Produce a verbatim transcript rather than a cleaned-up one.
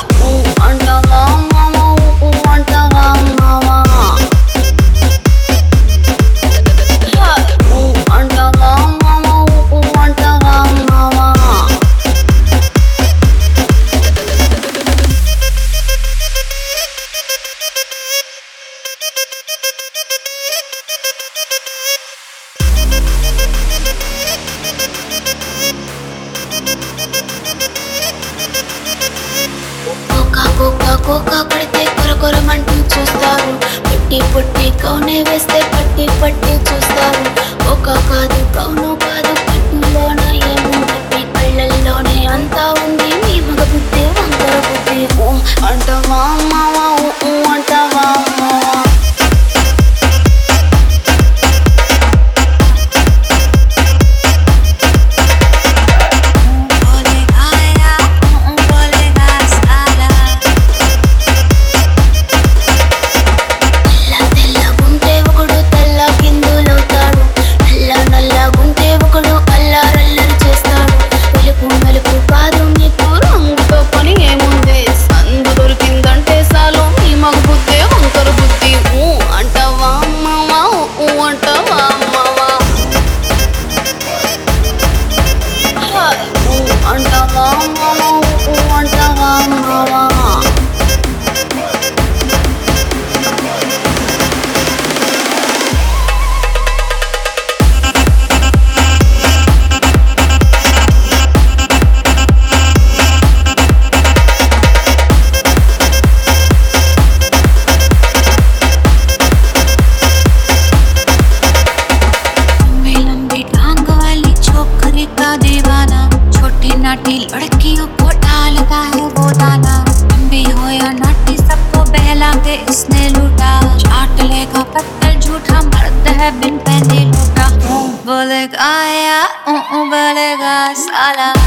ఊ అంటావా మావా ఊ అంటావా మావా ఊ అంటావా మావా ఊ అంటావా మావా కోకా కోకా కోకా పడితే కొరకొరమంటూ చూస్తారు పుట్టి పుట్టి కౌనే వేస్తే పట్టి పట్టి చూస్తారు కోకా కాదు కౌను కాదు పట్టిలోన ఏముంది మీ కళ్ళల్లోనే అంతా ఉంది మీ మగ బుద్ధి వంకర బుద్ధి ఊ అంటావా మావా ఊ అంటావా మావా అంటావా మావా ఊ అంటావా మావా नाटी लड़कियों को डालता है वो दाना लंबी हो या नाटी सबको बहला के इसने लूटा चाट लेगा पत्थर झूठा मर्द है बिन पहने लूटा बोलेगा आया बोलेगा साला।